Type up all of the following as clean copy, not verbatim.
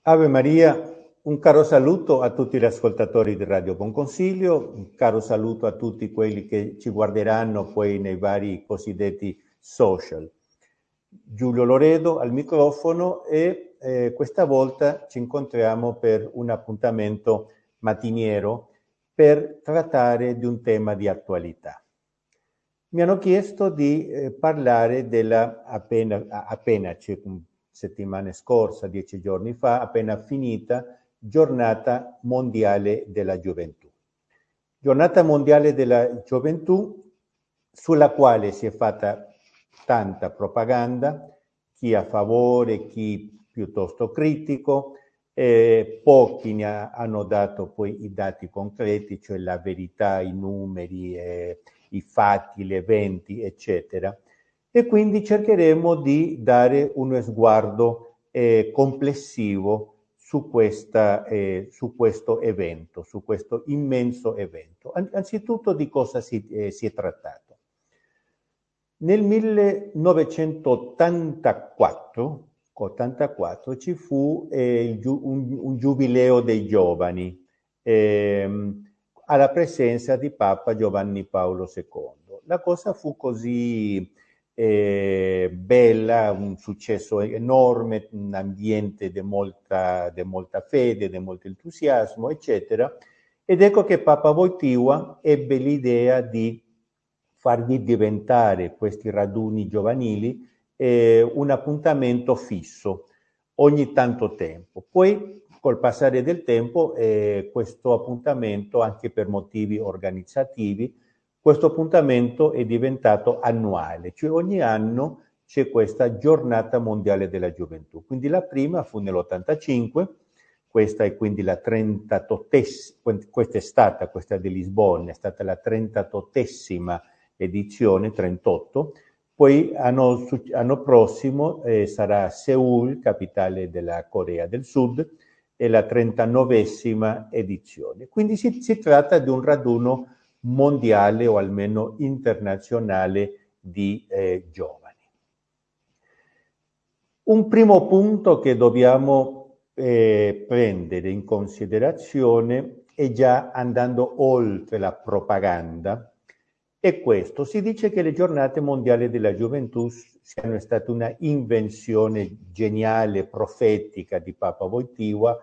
Ave Maria, un caro saluto a tutti gli ascoltatori di Radio Buon Consiglio, un caro saluto a tutti quelli che ci guarderanno poi nei vari cosiddetti social. Giulio Loredo al microfono e questa volta ci incontriamo per un appuntamento mattiniero per trattare di un tema di attualità. Mi hanno chiesto di parlare della appena settimane scorsa, 10 giorni fa, appena finita Giornata Mondiale della Gioventù. Giornata Mondiale della Gioventù sulla quale si è fatta tanta propaganda, chi a favore, chi piuttosto critico, pochi hanno dato poi i dati concreti, cioè la verità, i numeri, i fatti, gli eventi, eccetera. E quindi cercheremo di dare uno sguardo complessivo su questo evento, su questo immenso evento. Anzitutto di cosa si è trattato. Nel 1984 ci fu un giubileo dei giovani alla presenza di Papa Giovanni Paolo II. La cosa fu così bella, un successo enorme, un ambiente di molta fede, di molto entusiasmo, eccetera. Ed ecco che Papa Wojtyła ebbe l'idea di fargli diventare questi raduni giovanili un appuntamento fisso ogni tanto tempo. Poi col passare del tempo questo appuntamento, anche per motivi organizzativi, questo appuntamento è diventato annuale, cioè ogni anno c'è questa giornata mondiale della gioventù. Quindi la prima fu nell'85, questa è quindi la 38esima, questa di Lisbona, è stata la 38esima edizione, 38, poi l'anno prossimo sarà Seul, capitale della Corea del Sud, e la 39esima edizione. Quindi si tratta di un raduno mondiale o almeno internazionale di giovani. Un primo punto che dobbiamo prendere in considerazione è già andando oltre la propaganda. E questo, si dice che le giornate mondiali della gioventù siano state una invenzione geniale, profetica di Papa Wojtyła,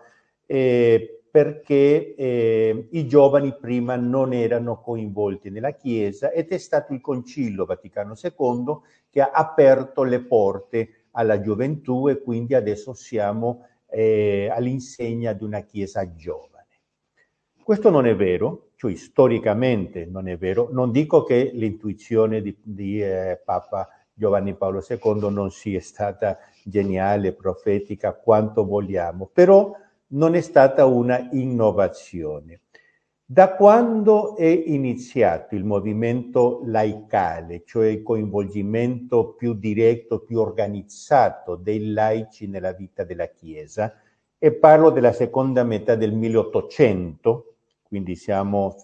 perché i giovani prima non erano coinvolti nella Chiesa ed è stato il Concilio Vaticano II che ha aperto le porte alla gioventù e quindi adesso siamo all'insegna di una Chiesa giovane. Questo non è vero, cioè storicamente non è vero. Non dico che l'intuizione di Papa Giovanni Paolo II non sia stata geniale, profetica, quanto vogliamo, però non è stata una innovazione. Da quando è iniziato il movimento laicale, cioè il coinvolgimento più diretto, più organizzato dei laici nella vita della Chiesa, e parlo della seconda metà del 1800, quindi siamo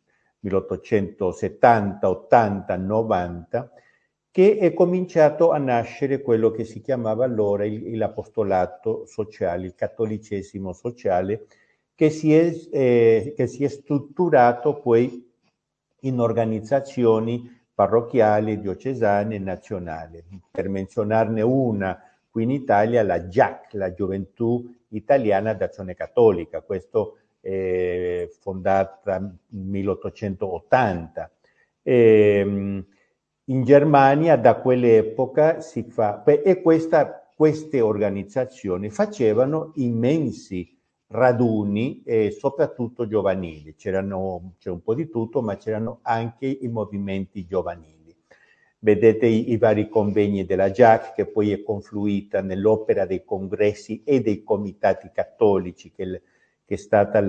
1870, 80, 90, che è cominciato a nascere quello che si chiamava allora l'apostolato sociale, il cattolicesimo sociale, che si è strutturato poi in organizzazioni parrocchiali, diocesane e nazionali. Per menzionarne una, qui in Italia, la GIAC, la Gioventù Italiana d'Azione Cattolica, questo fondata nel 1880. In Germania da quell'epoca si fa, e queste organizzazioni facevano immensi raduni soprattutto giovanili, c'era un po' di tutto, ma c'erano anche i movimenti giovanili. Vedete i vari convegni della GIAC, che poi è confluita nell'opera dei congressi e dei comitati cattolici, che è stata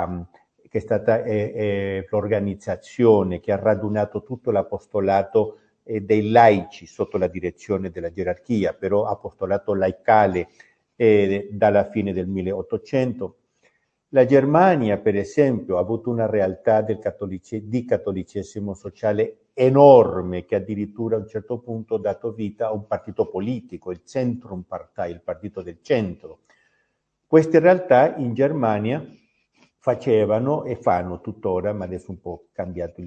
l'organizzazione che ha radunato tutto l'apostolato dei laici sotto la direzione della gerarchia, però apostolato laicale dalla fine del 1800. La Germania, per esempio, ha avuto una realtà di cattolicesimo sociale enorme, che addirittura a un certo punto ha dato vita a un partito politico, il Zentrumpartei, il partito del centro. Queste realtà in Germania facevano e fanno tuttora, ma adesso è un po' cambiato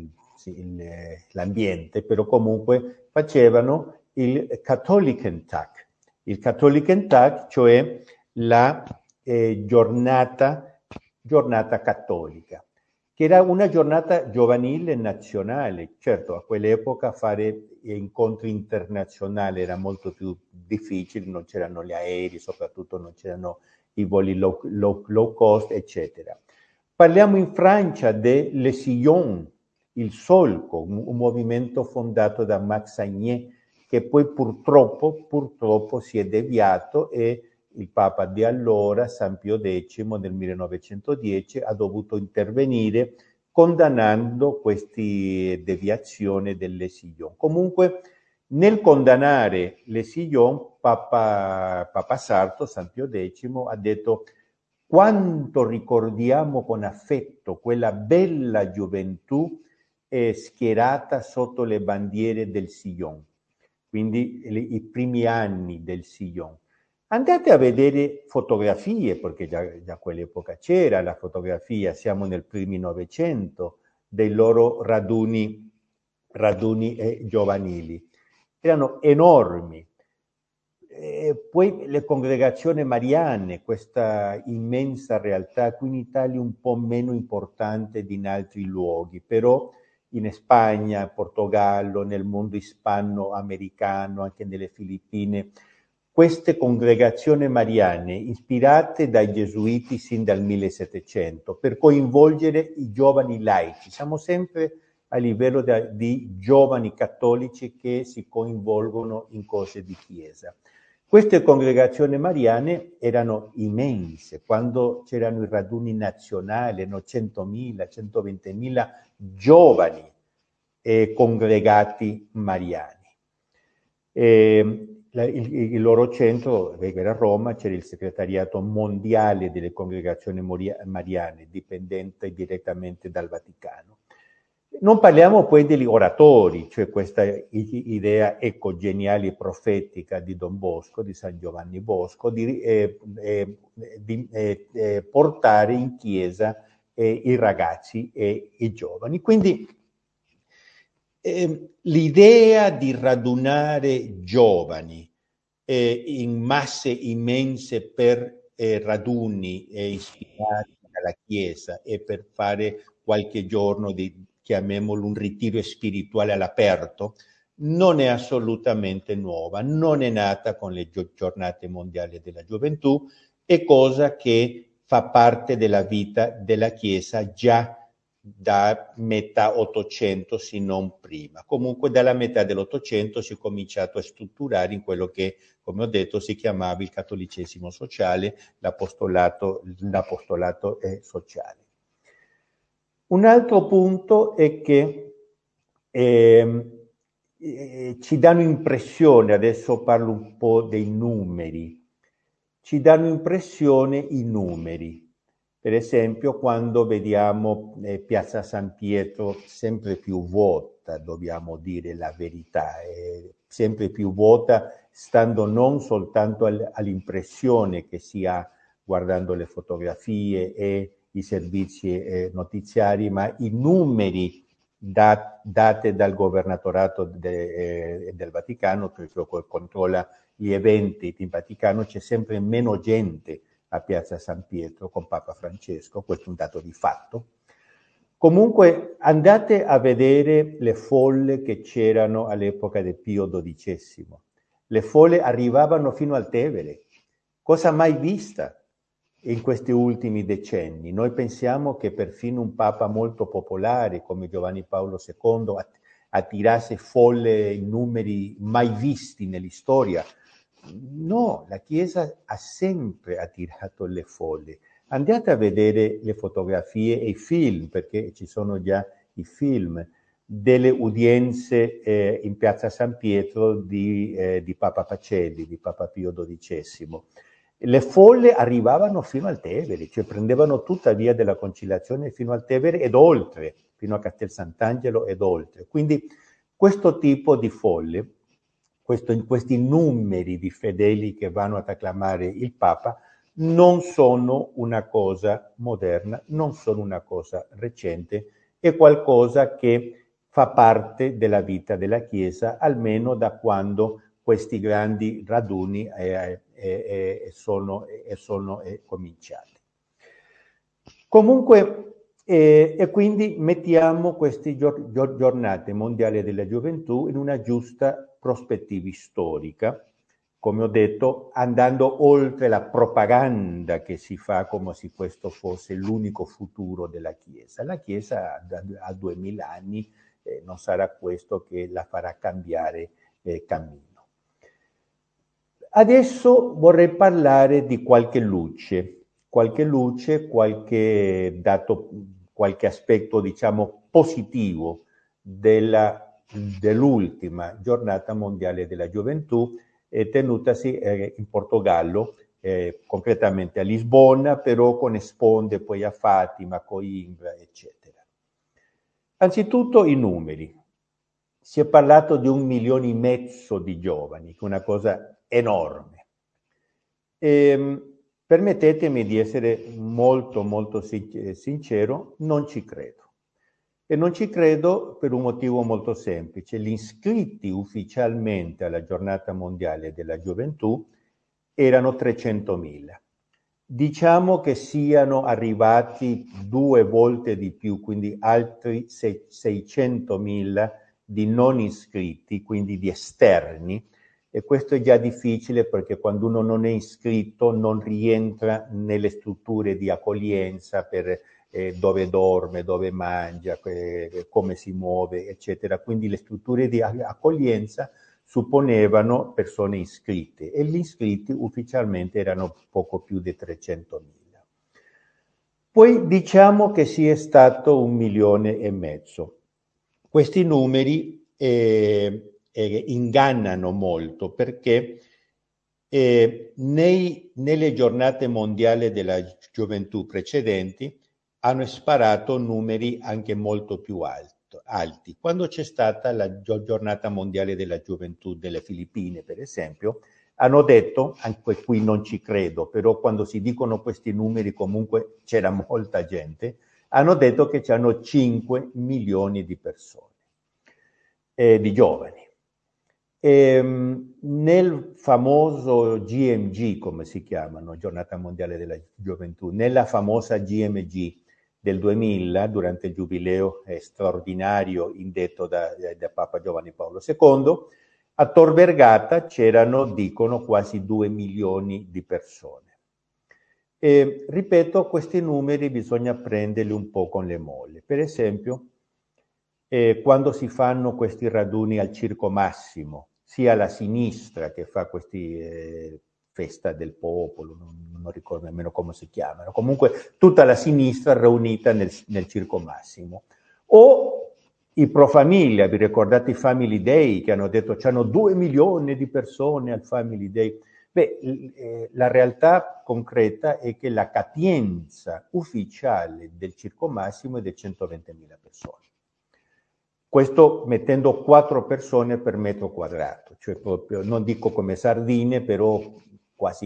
l'ambiente, però comunque facevano il Katholikentag. Il Katholikentag, cioè la giornata cattolica, che era una giornata giovanile nazionale. Certo, a quell'epoca fare incontri internazionali era molto più difficile, non c'erano gli aerei, soprattutto non c'erano i voli low cost, eccetera. Parliamo in Francia de Sillon, il solco, un movimento fondato da Max Agné, che poi purtroppo si è deviato e il Papa di allora, San Pio X, nel 1910, ha dovuto intervenire condannando queste deviazioni delle Sillon. Comunque, nel condannare le Sillon, Papa Sarto, San Pio X, ha detto: quanto ricordiamo con affetto quella bella gioventù schierata sotto le bandiere del Sillon, quindi i primi anni del Sillon. Andate a vedere fotografie, perché già quell'epoca c'era la fotografia, siamo nel primi Novecento, dei loro raduni giovanili. Erano enormi. Poi le congregazioni mariane, questa immensa realtà, qui in Italia un po' meno importante di in altri luoghi, però in Spagna, Portogallo, nel mondo ispano-americano, anche nelle Filippine, queste congregazioni mariane, ispirate dai gesuiti sin dal 1700, per coinvolgere i giovani laici. Siamo sempre a livello di giovani cattolici che si coinvolgono in cose di chiesa. Queste congregazioni mariane erano immense, quando c'erano i raduni nazionali, erano 100.000, 120.000 giovani congregati mariani. Il loro centro era a Roma, c'era il segretariato mondiale delle congregazioni mariane, dipendente direttamente dal Vaticano. Non parliamo poi degli oratori, cioè questa idea geniale e profetica di Don Bosco, di San Giovanni Bosco, di portare in chiesa i ragazzi e i giovani. Quindi l'idea di radunare giovani in masse immense per raduni ispirati dalla Chiesa e per fare qualche giorno di, chiamiamolo, un ritiro spirituale all'aperto, non è assolutamente nuova, non è nata con le giornate mondiali della gioventù, è cosa che fa parte della vita della Chiesa già da metà Ottocento, se non prima. Comunque dalla metà dell'Ottocento si è cominciato a strutturare in quello che, come ho detto, si chiamava il cattolicesimo sociale, l'apostolato sociale. Un altro punto è che ci danno impressione, adesso parlo un po' dei numeri, ci danno impressione i numeri. Per esempio, quando vediamo Piazza San Pietro sempre più vuota, dobbiamo dire la verità, sempre più vuota, stando non soltanto all'impressione che si ha guardando le fotografie e i servizi notiziari, ma i numeri date dal governatorato del Vaticano, che controlla gli eventi in Vaticano, c'è sempre meno gente a Piazza San Pietro con Papa Francesco, questo è un dato di fatto. Comunque andate a vedere le folle che c'erano all'epoca del Pio XII. Le folle arrivavano fino al Tevere, cosa mai vista in questi ultimi decenni. Noi pensiamo che perfino un Papa molto popolare come Giovanni Paolo II attirasse folle in numeri mai visti nell'istoria. No, la Chiesa ha sempre attirato le folle. Andate a vedere le fotografie e i film, perché ci sono già i film, delle udienze in Piazza San Pietro di Papa Pacelli, di Papa Pio XII. Le folle arrivavano fino al Tevere, cioè prendevano tutta via della Conciliazione fino al Tevere ed oltre, fino a Castel Sant'Angelo ed oltre. Quindi questo tipo di folle, questi numeri di fedeli che vanno ad acclamare il Papa, non sono una cosa moderna, non sono una cosa recente, è qualcosa che fa parte della vita della Chiesa, almeno da quando questi grandi raduni sono cominciati. Comunque, e quindi mettiamo queste giornate mondiali della gioventù in una giusta prospettiva storica, come ho detto, andando oltre la propaganda che si fa come se questo fosse l'unico futuro della Chiesa. La Chiesa ha 2000 anni, non sarà questo che la farà cambiare cammino. Adesso vorrei parlare di qualche luce, qualche dato, qualche aspetto, diciamo, positivo dell'ultima giornata mondiale della gioventù, tenutasi in Portogallo, concretamente a Lisbona, però con sponde poi a Fatima, Coimbra, eccetera. Anzitutto i numeri. Si è parlato di 1,5 milioni di giovani, che è una cosa enorme. Permettetemi di essere molto sincero, non ci credo. E non ci credo per un motivo molto semplice. Gli iscritti ufficialmente alla giornata mondiale della gioventù erano 300.000. Diciamo che siano arrivati 2 volte di più, quindi altri 600.000 di non iscritti, quindi di esterni, e questo è già difficile perché quando uno non è iscritto non rientra nelle strutture di accoglienza per dove dorme, dove mangia, come si muove, eccetera. Quindi le strutture di accoglienza supponevano persone iscritte e gli iscritti ufficialmente erano poco più di 300.000. Poi diciamo che sia stato 1,5 milioni. Questi numeri ingannano molto perché nelle giornate mondiali della gioventù precedenti hanno sparato numeri anche molto più alti. Quando c'è stata la giornata mondiale della gioventù delle Filippine, per esempio, hanno detto, anche qui non ci credo, però quando si dicono questi numeri comunque c'era molta gente, hanno detto che c'erano 5 milioni di persone, di giovani. Nel famoso GMG, come si chiamano, Giornata Mondiale della Gioventù, nella famosa GMG del 2000, durante il giubileo straordinario indetto da Papa Giovanni Paolo II, a Tor Vergata c'erano, dicono, quasi 2 milioni di persone. Ripeto, questi numeri bisogna prenderli un po' con le molle. Per esempio, quando si fanno questi raduni al Circo Massimo, sia la sinistra che fa questi festa del popolo, non ricordo nemmeno come si chiamano, comunque tutta la sinistra riunita nel Circo Massimo. O i Pro Famiglia, vi ricordate i Family Day che hanno detto c'hanno 2 milioni di persone al Family Day? Beh, la realtà concreta è che la capienza ufficiale del Circo Massimo è di 120.000 persone. Questo mettendo 4 persone per metro quadrato, cioè proprio, non dico come sardine, però quasi.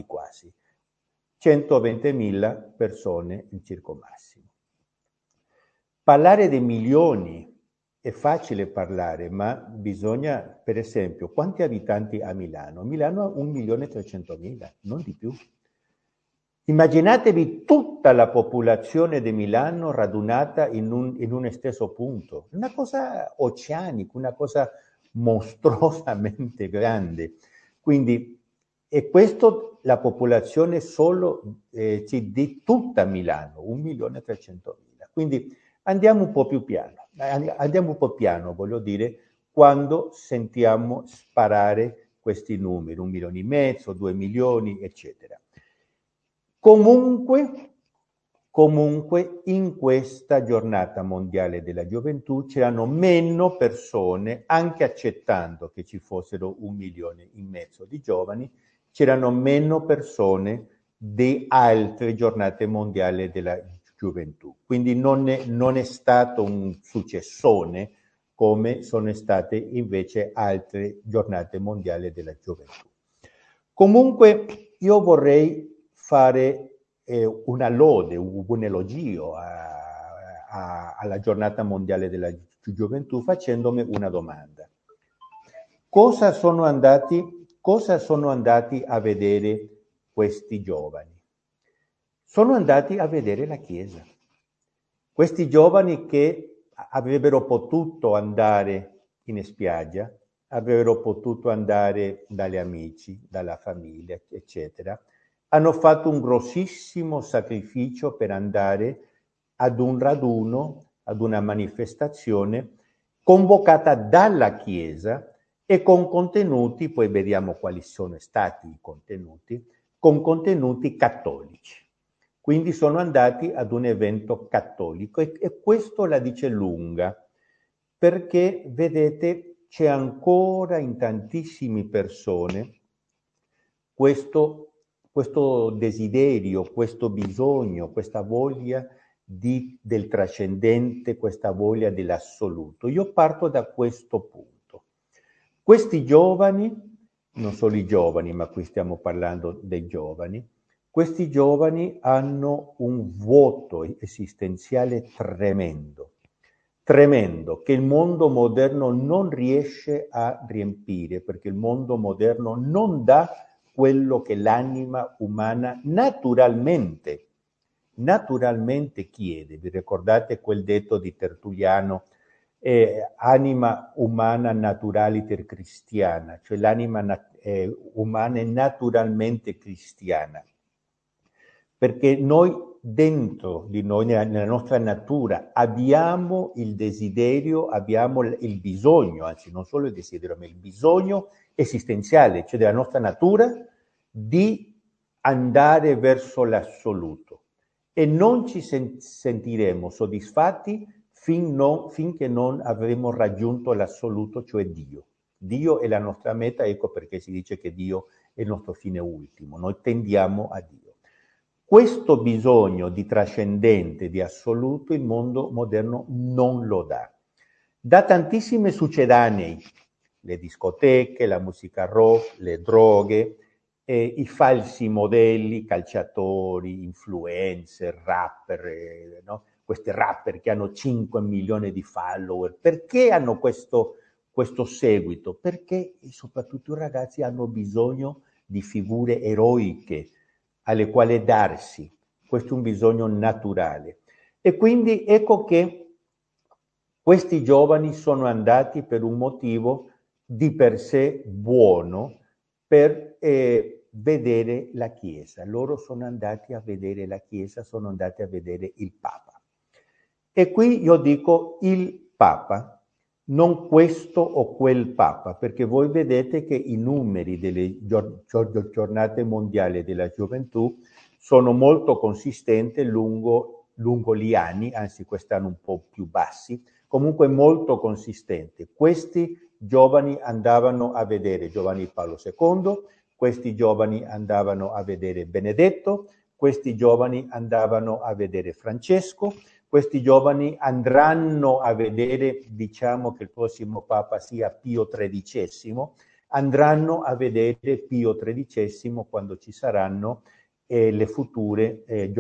120.000 persone in Circo Massimo. Parlare di milioni è facile parlare, ma bisogna, per esempio, quanti abitanti ha Milano? Milano ha 1.300.000, non di più. Immaginatevi tutta la popolazione di Milano radunata in un stesso punto, una cosa oceanica, una cosa mostruosamente grande. Quindi, e questo la popolazione solo di tutta Milano, 1.300.000. Quindi andiamo un po' più piano, voglio dire, quando sentiamo sparare questi numeri, 1,5 milioni, 2 milioni, eccetera. Comunque in questa giornata mondiale della gioventù c'erano meno persone, anche accettando che ci fossero 1,5 milioni di giovani, c'erano meno persone di altre giornate mondiali della gioventù. Quindi non è stato un successone come sono state invece altre giornate mondiali della gioventù. Comunque io vorrei fare una lode, un elogio alla giornata mondiale della gioventù facendomi una domanda. Cosa sono andati a vedere questi giovani? Sono andati a vedere la Chiesa. Questi giovani che avrebbero potuto andare in spiaggia, avrebbero potuto andare dagli amici, dalla famiglia, eccetera, hanno fatto un grossissimo sacrificio per andare ad un raduno, ad una manifestazione convocata dalla Chiesa e con contenuti, poi vediamo quali sono stati i contenuti, con contenuti cattolici. Quindi sono andati ad un evento cattolico e questo la dice lunga, perché vedete c'è ancora in tantissime persone questo desiderio, questo bisogno, questa voglia del trascendente, questa voglia dell'assoluto. Io parto da questo punto. Questi giovani, non solo i giovani, ma qui stiamo parlando dei giovani, questi giovani hanno un vuoto esistenziale tremendo, che il mondo moderno non riesce a riempire, perché il mondo moderno non dà quello che l'anima umana naturalmente chiede. Vi ricordate quel detto di Tertulliano, anima umana naturaliter cristiana, cioè l'anima umana è naturalmente cristiana, perché noi dentro di noi, nella nostra natura, abbiamo il desiderio, abbiamo il bisogno, anzi non solo il desiderio, ma il bisogno esistenziale, cioè della nostra natura, di andare verso l'assoluto. E non ci sentiremo soddisfatti finché non avremo raggiunto l'assoluto, cioè Dio. Dio è la nostra meta, ecco perché si dice che Dio è il nostro fine ultimo, noi tendiamo a Dio. Questo bisogno di trascendente, di assoluto, il mondo moderno non lo dà. Da tantissime succedanei, le discoteche, la musica rock, le droghe, i falsi modelli, calciatori, influencer, rapper, no? Questi rapper che hanno 5 milioni di follower. Perché hanno questo seguito? Perché soprattutto i ragazzi hanno bisogno di figure eroiche alle quali darsi. Questo è un bisogno naturale. E quindi ecco che questi giovani sono andati per un motivo di per sé buono, per vedere la Chiesa. Loro sono andati a vedere la Chiesa, sono andati a vedere il Papa. E qui io dico il Papa, non questo o quel Papa, perché voi vedete che i numeri delle giornate mondiali della gioventù sono molto consistenti lungo gli anni, anzi quest'anno un po' più bassi, comunque molto consistenti. Questi giovani andavano a vedere Giovanni Paolo II, questi giovani andavano a vedere Benedetto, questi giovani andavano a vedere Francesco, questi giovani andranno a vedere, diciamo che il prossimo Papa sia Pio XIII, andranno a vedere Pio XIII quando ci saranno le future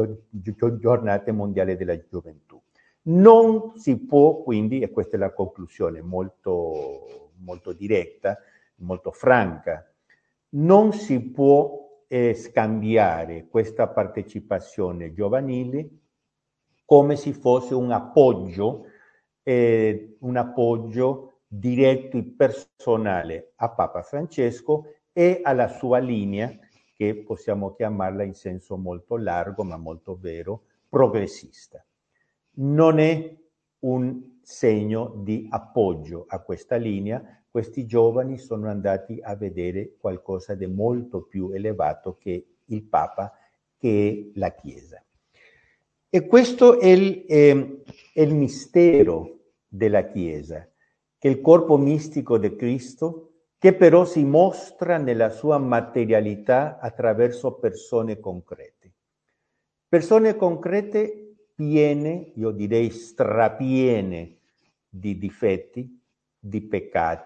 giornate mondiali della gioventù. Non si può quindi, e questa è la conclusione molto, molto diretta, molto franca, non si può scambiare questa partecipazione giovanile come se fosse un appoggio diretto e personale a Papa Francesco e alla sua linea, che possiamo chiamarla in senso molto largo ma molto vero, progressista. Non è un segno di appoggio a questa linea. Questi giovani sono andati a vedere qualcosa di molto più elevato che il Papa, che è la Chiesa. E questo è il mistero della Chiesa, che è il corpo mistico di Cristo, che però si mostra nella sua materialità attraverso persone concrete. Persone concrete piene, io direi strapiene, di difetti, di peccati,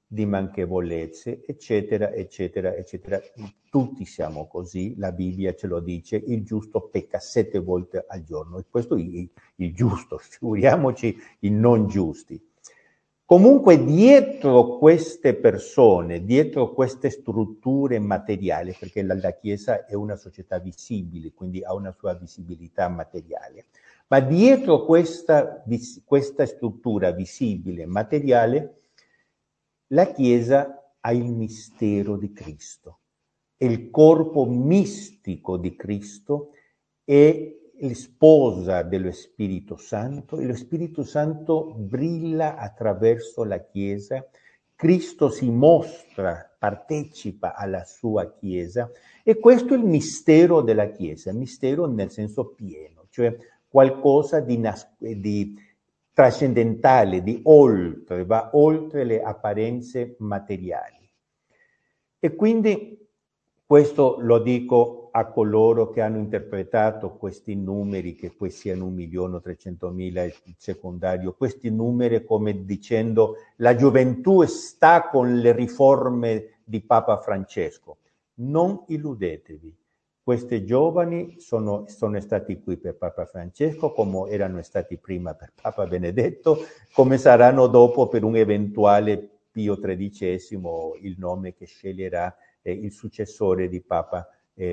di manchevolezze, eccetera, eccetera, eccetera. Tutti siamo così, la Bibbia ce lo dice, il giusto pecca 7 volte al giorno, e questo è il giusto, figuriamoci i non giusti. Comunque dietro queste persone, dietro queste strutture materiali, perché la Chiesa è una società visibile, quindi ha una sua visibilità materiale, ma dietro questa struttura visibile, materiale, la Chiesa ha il mistero di Cristo, è il corpo mistico di Cristo, è sposa dello Spirito Santo, e lo Spirito Santo brilla attraverso la Chiesa, Cristo si mostra, partecipa alla sua Chiesa, e questo è il mistero della Chiesa, mistero nel senso pieno, cioè qualcosa di trascendentale, di oltre, va oltre le apparenze materiali. E quindi questo lo dico a coloro che hanno interpretato questi numeri, che poi siano 1.300.000 il secondario, questi numeri come dicendo la gioventù sta con le riforme di Papa Francesco. Non illudetevi. Questi giovani sono stati qui per Papa Francesco, come erano stati prima per Papa Benedetto, come saranno dopo per un eventuale Pio XIII, il nome che sceglierà il successore di Papa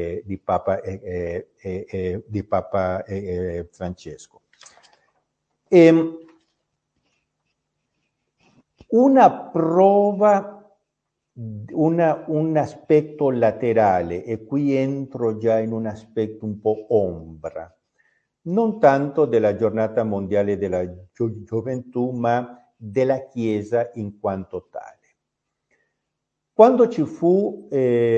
Francesco. Una prova, un aspetto laterale, e qui entro già in un aspetto un po' ombra, non tanto della giornata mondiale della gioventù, ma della Chiesa in quanto tale. Quando ci fu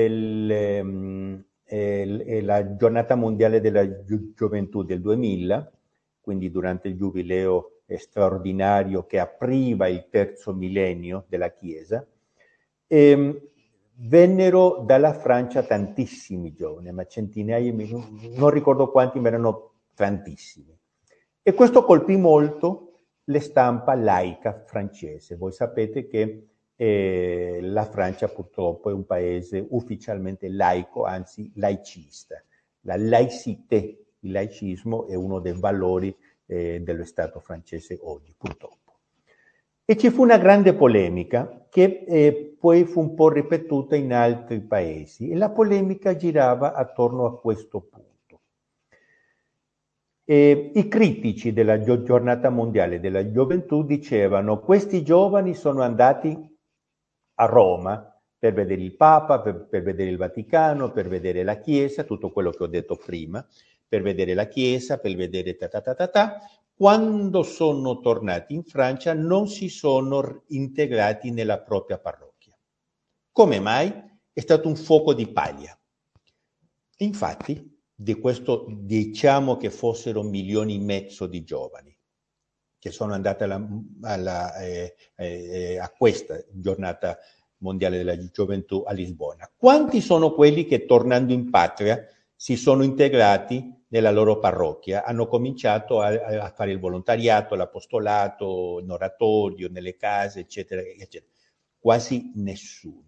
la giornata mondiale della gioventù del 2000, quindi durante il giubileo straordinario che apriva il terzo millennio della Chiesa, vennero dalla Francia tantissimi giovani, ma centinaia, non ricordo quanti, ma erano tantissimi. E questo colpì molto le stampa laica francese. Voi sapete che la Francia purtroppo è un paese ufficialmente laico, anzi laicista. La laicité, il laicismo, è uno dei valori dello Stato francese oggi, purtroppo. E ci fu una grande polemica che poi fu un po' ripetuta in altri paesi, e la polemica girava attorno a questo punto. I critici della giornata mondiale della gioventù dicevano: questi giovani sono andati a Roma per vedere il Papa, per vedere il Vaticano, per vedere la Chiesa, tutto quello che ho detto prima, per vedere la Chiesa, per vedere Quando sono tornati in Francia non si sono integrati nella propria parrocchia. Come mai? È stato un fuoco di paglia. Infatti, di questo diciamo che fossero 1,5 milioni di giovani che sono andati a questa giornata mondiale della gioventù a Lisbona. Quanti sono quelli che, tornando in patria, si sono integrati nella loro parrocchia, hanno cominciato a fare il volontariato, l'apostolato, in oratorio, nelle case, eccetera, eccetera? Quasi nessuno.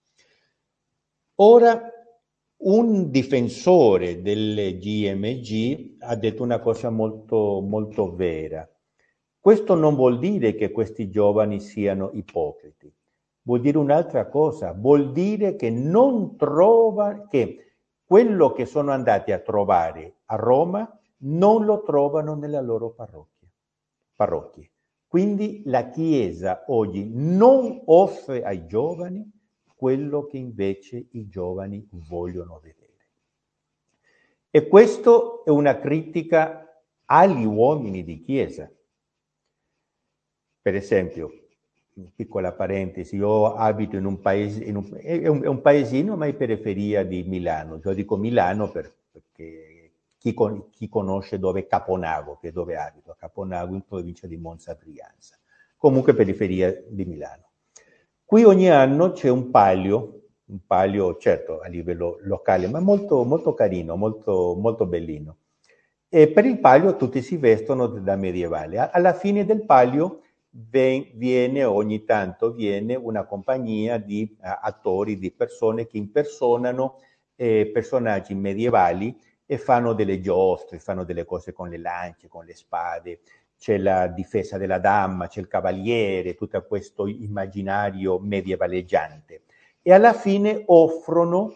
Ora, un difensore delle GMG ha detto una cosa molto, molto vera. Questo non vuol dire che questi giovani siano ipocriti, vuol dire un'altra cosa, vuol dire che non trova, che quello che sono andati a trovare a Roma non lo trovano nella loro parrocchie. Quindi la Chiesa oggi non offre ai giovani quello che invece i giovani vogliono vedere. E questo è una critica agli uomini di Chiesa. Per esempio, piccola parentesi, io abito in un paese, è un paesino ma in periferia di Milano. Io dico Milano perché chi conosce dove è Caponago, che è dove abito, Caponago in provincia di Monza Brianza. Comunque periferia di Milano. Qui ogni anno c'è un palio certo a livello locale, ma molto, molto carino, molto, molto bellino. E per il palio tutti si vestono da medievale. Alla fine del palio viene ogni tanto una compagnia di attori, di persone che impersonano personaggi medievali e fanno delle giostre, fanno delle cose con le lance, con le spade, c'è la difesa della dama, c'è il cavaliere, tutto questo immaginario medievaleggiante. E alla fine offrono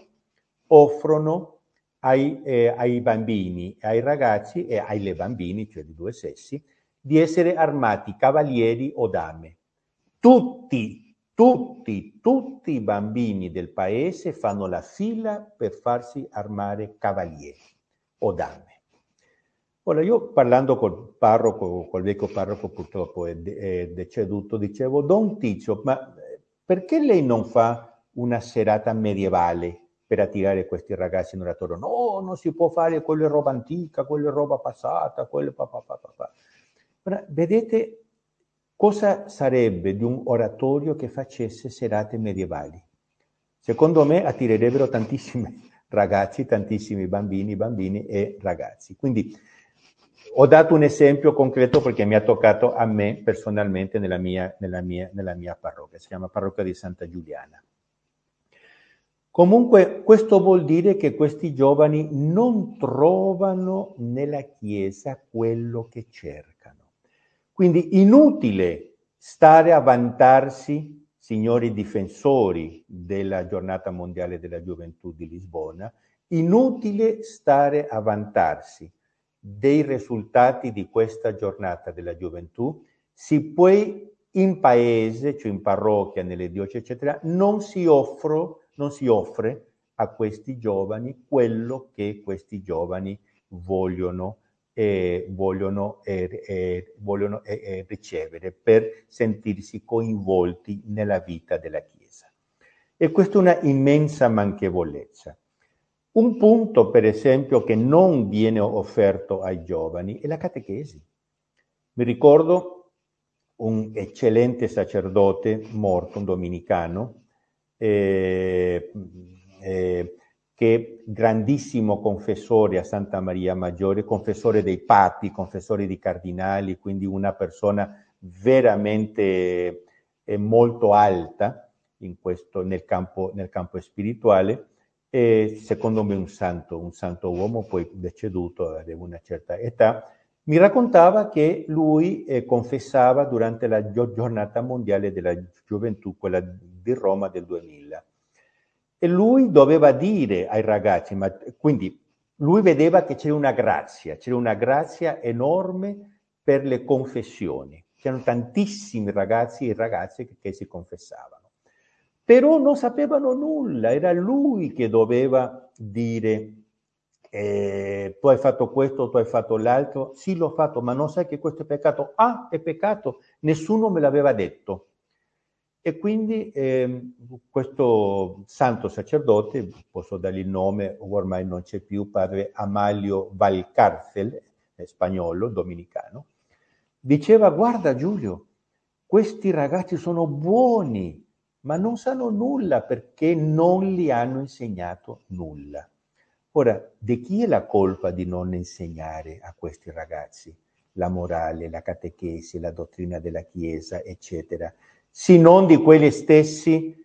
ai bambini, ai ragazzi e ai bambini, cioè di due sessi, di essere armati cavalieri o dame. Tutti i bambini del paese fanno la fila per farsi armare cavalieri o dame. Ora, io parlando col parroco, col vecchio parroco purtroppo è deceduto, dicevo, Don Tizio, ma perché lei non fa una serata medievale per attirare questi ragazzi in oratorio? No, non si può fare, quello è roba antica, quello è roba passata, quello è papà. Ora, vedete cosa sarebbe di un oratorio che facesse serate medievali? Secondo me attirerebbero tantissimi ragazzi, tantissimi bambini e ragazzi. Quindi ho dato un esempio concreto perché mi ha toccato a me personalmente nella mia parrocchia, si chiama Parrocchia di Santa Giuliana. Comunque questo vuol dire che questi giovani non trovano nella Chiesa quello che cercano. Quindi inutile stare a vantarsi, signori difensori della Giornata Mondiale della Gioventù di Lisbona, inutile stare a vantarsi dei risultati di questa giornata della gioventù, si può in paese, cioè in parrocchia, nelle diocesi, eccetera, non si offre a questi giovani quello che questi giovani vogliono ricevere per sentirsi coinvolti nella vita della Chiesa. E questa è una immensa manchevolezza. Un punto, per esempio, che non viene offerto ai giovani è la catechesi. Mi ricordo un eccellente sacerdote morto, un dominicano, che grandissimo confessore a Santa Maria Maggiore, confessore dei papi, confessore di cardinali, quindi una persona veramente molto alta nel campo spirituale. E secondo me un santo uomo, poi deceduto, aveva una certa età, mi raccontava che lui confessava durante la giornata mondiale della gioventù, quella di Roma del 2000. E lui doveva dire ai ragazzi, quindi lui vedeva che c'era una grazia enorme per le confessioni. C'erano tantissimi ragazzi e ragazze che si confessavano. Però non sapevano nulla, era lui che doveva dire tu hai fatto questo, tu hai fatto l'altro, sì l'ho fatto, ma non sai che questo è peccato? Ah, è peccato, nessuno me l'aveva detto. E quindi questo santo sacerdote, posso dargli il nome, ormai non c'è più, padre Amalio Valcárcel, spagnolo, dominicano, diceva, guarda Giulio, questi ragazzi sono buoni, ma non sanno nulla perché non gli hanno insegnato nulla. Ora, di chi è la colpa di non insegnare a questi ragazzi la morale, la catechesi, la dottrina della Chiesa, eccetera, se non di quelle stesse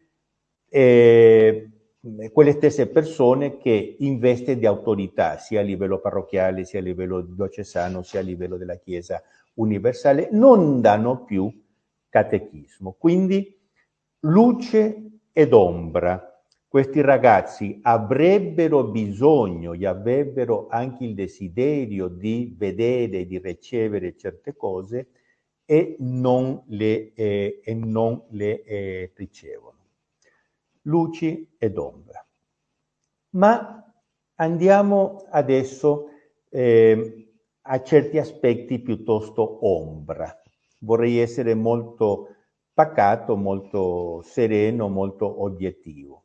persone che investe di autorità, sia a livello parrocchiale, sia a livello diocesano, sia a livello della Chiesa universale, non danno più catechismo. Quindi luce ed ombra. Questi ragazzi avrebbero bisogno e avrebbero anche il desiderio di vedere, di ricevere certe cose e non le ricevono. Luci ed ombra. Ma andiamo adesso a certi aspetti piuttosto ombra. Vorrei essere molto pacato, molto sereno, molto obiettivo.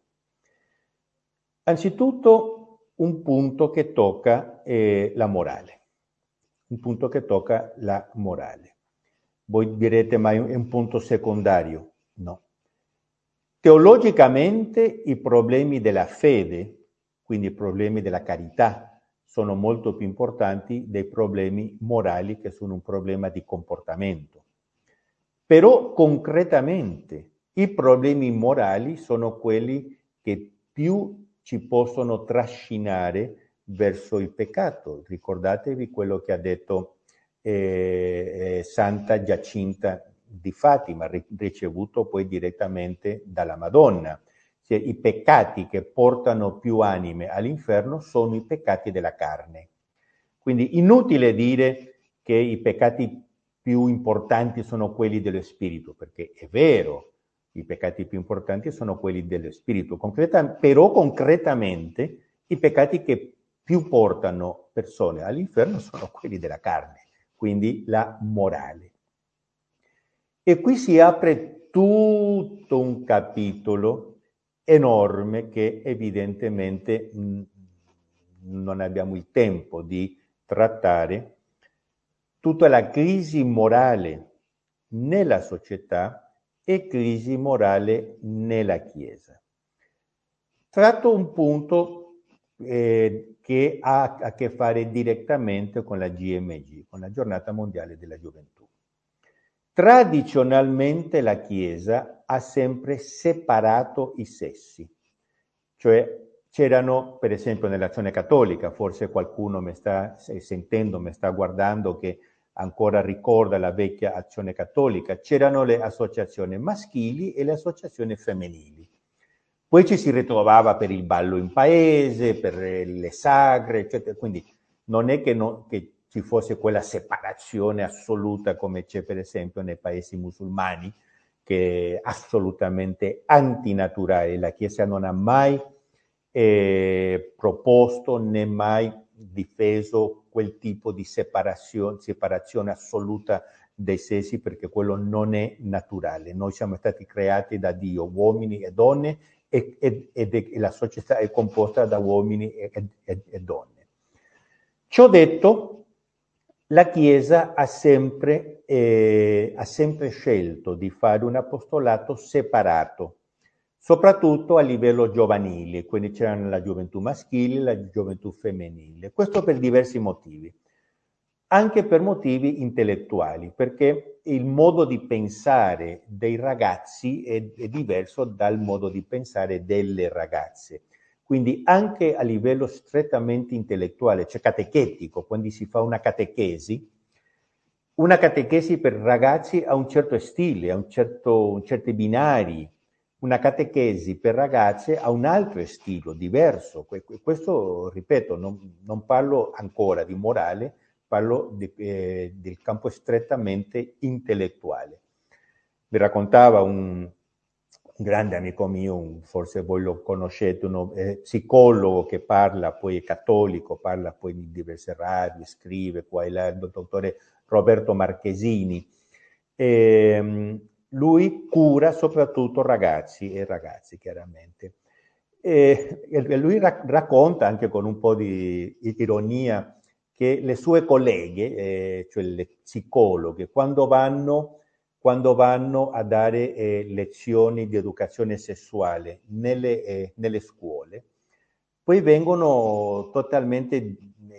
Anzitutto un punto che tocca la morale. Un punto che tocca la morale. Voi direte, ma è un punto secondario? No. Teologicamente i problemi della fede, quindi i problemi della carità, sono molto più importanti dei problemi morali che sono un problema di comportamento. Però concretamente i problemi morali sono quelli che più ci possono trascinare verso il peccato. Ricordatevi quello che ha detto Santa Giacinta di Fatima, ricevuto poi direttamente dalla Madonna. Cioè, i peccati che portano più anime all'inferno sono i peccati della carne. Quindi inutile dire che i peccati più importanti sono quelli dello spirito, perché è vero, i peccati più importanti sono quelli dello spirito, però concretamente i peccati che più portano persone all'inferno sono quelli della carne, quindi la morale. E qui si apre tutto un capitolo enorme che evidentemente non abbiamo il tempo di trattare, tutta la crisi morale nella società e crisi morale nella Chiesa. Tratto un punto che ha a che fare direttamente con la GMG, con la Giornata Mondiale della Gioventù. Tradizionalmente la Chiesa ha sempre separato i sessi, cioè c'erano, per esempio nell'Azione Cattolica, forse qualcuno mi sta sentendo, mi sta guardando che ancora ricorda la vecchia Azione Cattolica, c'erano le associazioni maschili e le associazioni femminili. Poi ci si ritrovava per il ballo in paese, per le sagre, eccetera. Quindi non è che ci fosse quella separazione assoluta come c'è per esempio nei paesi musulmani, che è assolutamente antinaturale. La Chiesa non ha mai proposto né mai difeso quel tipo di separazione assoluta dei sessi, perché quello non è naturale. Noi siamo stati creati da Dio, uomini e donne, e la società è composta da uomini e donne. Ciò detto, la Chiesa ha sempre scelto di fare un apostolato separato, soprattutto a livello giovanile, quindi c'erano la gioventù maschile e la gioventù femminile. Questo per diversi motivi, anche per motivi intellettuali, perché il modo di pensare dei ragazzi è diverso dal modo di pensare delle ragazze. Quindi anche a livello strettamente intellettuale, cioè catechetico, quando si fa una catechesi per ragazzi ha un certo stile, ha certi binari. Una catechesi per ragazze ha un altro stile, diverso. Questo, ripeto, non parlo ancora di morale, parlo del campo strettamente intellettuale. Mi raccontava un grande amico mio, forse voi lo conoscete, uno psicologo che parla, poi è cattolico, parla poi in diverse radio, scrive qua e là, il dottore Roberto Marchesini. Lui cura soprattutto ragazzi e ragazze, chiaramente. E lui racconta anche con un po' di ironia che le sue colleghe, cioè le psicologhe, quando vanno a dare lezioni di educazione sessuale nelle scuole, poi vengono totalmente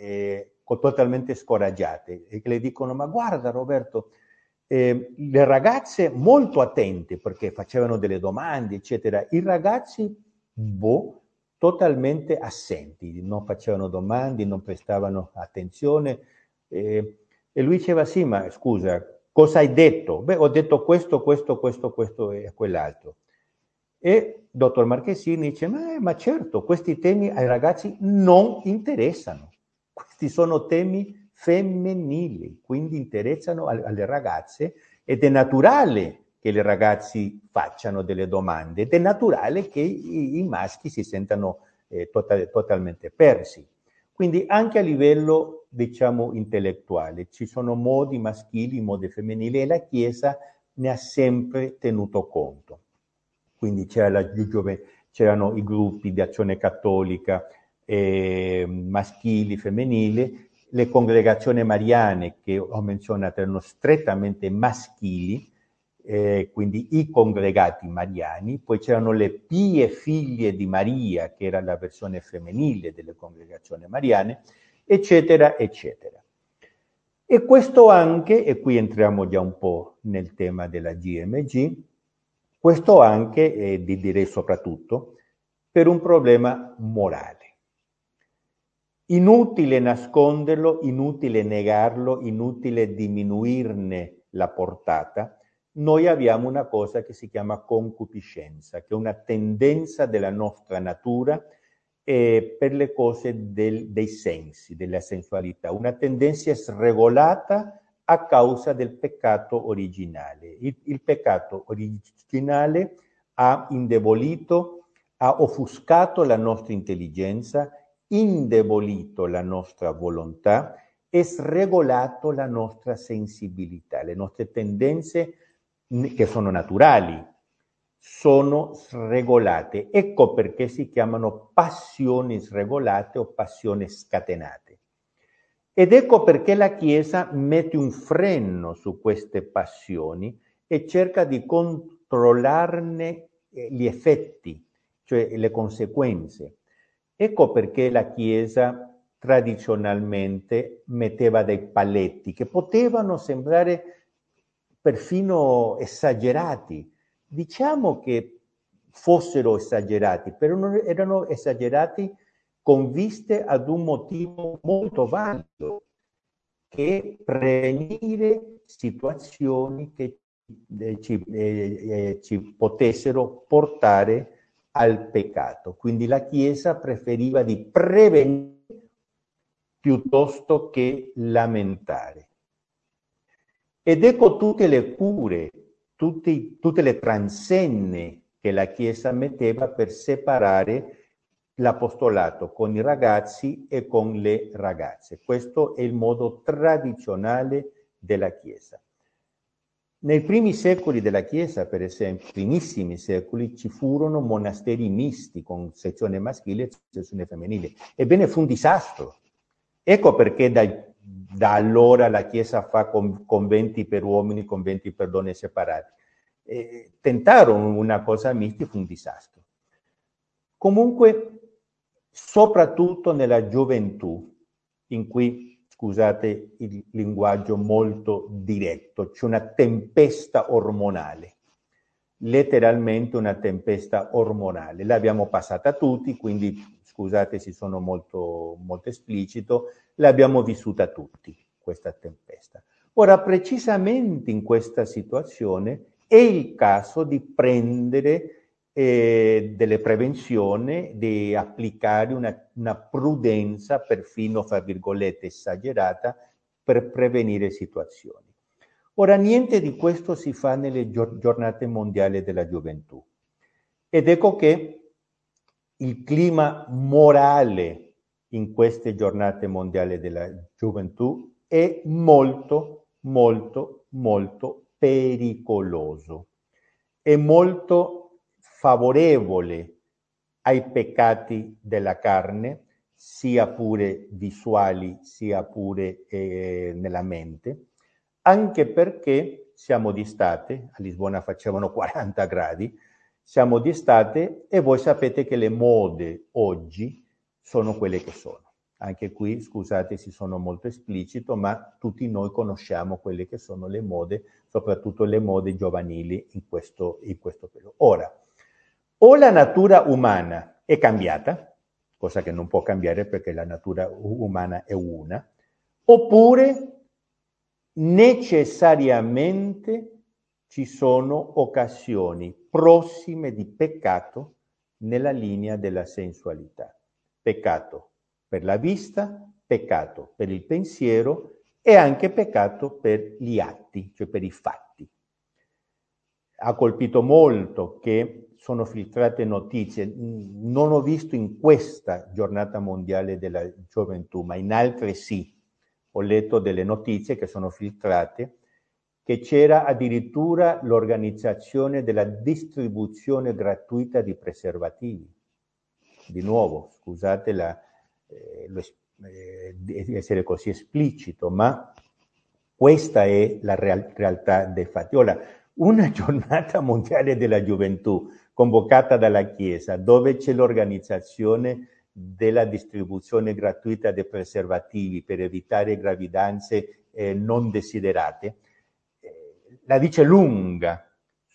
scoraggiate e le dicono: ma guarda Roberto, le ragazze molto attente perché facevano delle domande, eccetera, i ragazzi totalmente assenti, non facevano domande, non prestavano attenzione, e lui diceva: sì, ma scusa, cosa hai detto? Beh, ho detto questo e quell'altro. E dottor Marchesini dice: ma certo, questi temi ai ragazzi non interessano, questi sono temi femminili, quindi interessano alle ragazze, ed è naturale che i ragazzi facciano delle domande, ed è naturale che i maschi si sentano totalmente persi. Quindi anche a livello, diciamo, intellettuale ci sono modi maschili, modi femminili, e la Chiesa ne ha sempre tenuto conto. Quindi c'erano i gruppi di azione cattolica maschili, femminili, le congregazioni mariane che ho menzionato erano strettamente maschili, quindi i congregati mariani, poi c'erano le Pie Figlie di Maria, che era la versione femminile delle congregazioni mariane, eccetera, eccetera. E questo anche, e qui entriamo già un po' nel tema della GMG, questo anche, e direi soprattutto, per un problema morale. Inutile nasconderlo, inutile negarlo, inutile diminuirne la portata. Noi abbiamo una cosa che si chiama concupiscenza, che è una tendenza della nostra natura per le cose dei sensi, della sensualità, una tendenza sregolata a causa del peccato originale. Il peccato originale ha indebolito, ha offuscato la nostra intelligenza, indebolito la nostra volontà e sregolato la nostra sensibilità. Le nostre tendenze, che sono naturali, sono sregolate. Ecco perché si chiamano passioni sregolate o passioni scatenate. Ed ecco perché la Chiesa mette un freno su queste passioni e cerca di controllarne gli effetti, cioè le conseguenze. Ecco perché la Chiesa tradizionalmente metteva dei paletti che potevano sembrare perfino esagerati. Diciamo che fossero esagerati, però non erano esagerati con viste ad un motivo molto valido, che è prevenire situazioni che ci potessero portare al peccato. Quindi la Chiesa preferiva di prevenire piuttosto che lamentare. Ed ecco tutte le cure, tutte le transenne che la Chiesa metteva per separare l'apostolato con i ragazzi e con le ragazze. Questo è il modo tradizionale della Chiesa. Nei primi secoli della Chiesa, per esempio, primissimi secoli, ci furono monasteri misti con sezione maschile e sezione femminile. Ebbene, fu un disastro. Ecco perché da allora la Chiesa fa conventi per uomini, conventi per donne separati. Tentarono una cosa mista e fu un disastro. Comunque, soprattutto nella gioventù, in cui, scusate il linguaggio molto diretto, c'è una tempesta ormonale, letteralmente una tempesta ormonale. L'abbiamo passata tutti, quindi scusate se sono molto, molto esplicito, l'abbiamo vissuta tutti, questa tempesta. Ora, precisamente in questa situazione è il caso di prendere delle prevenzioni, di applicare una prudenza perfino, fra virgolette, esagerata per prevenire situazioni. Ora, niente di questo si fa nelle giornate mondiali della gioventù. Ed ecco che il clima morale in queste giornate mondiali della gioventù è molto, molto, molto pericoloso. È molto favorevole ai peccati della carne, sia pure visuali, sia pure nella mente, anche perché siamo d'estate, a Lisbona facevano 40 gradi, siamo d'estate e voi sapete che le mode oggi sono quelle che sono. Anche qui, scusate se sono molto esplicito, ma tutti noi conosciamo quelle che sono le mode, soprattutto le mode giovanili in questo periodo. Ora, o la natura umana è cambiata, cosa che non può cambiare perché la natura umana è una, oppure necessariamente ci sono occasioni prossime di peccato nella linea della sensualità. Peccato per la vista, peccato per il pensiero e anche peccato per gli atti, cioè per i fatti. Ha colpito molto che sono filtrate notizie, non ho visto in questa giornata mondiale della gioventù, ma in altre sì. Ho letto delle notizie che sono filtrate, che c'era addirittura l'organizzazione della distribuzione gratuita di preservativi. Di nuovo, scusate di essere così esplicito, ma questa è la realtà dei fatti. Ora, una giornata mondiale della gioventù convocata dalla Chiesa, dove c'è l'organizzazione della distribuzione gratuita dei preservativi per evitare gravidanze non desiderate, la dice lunga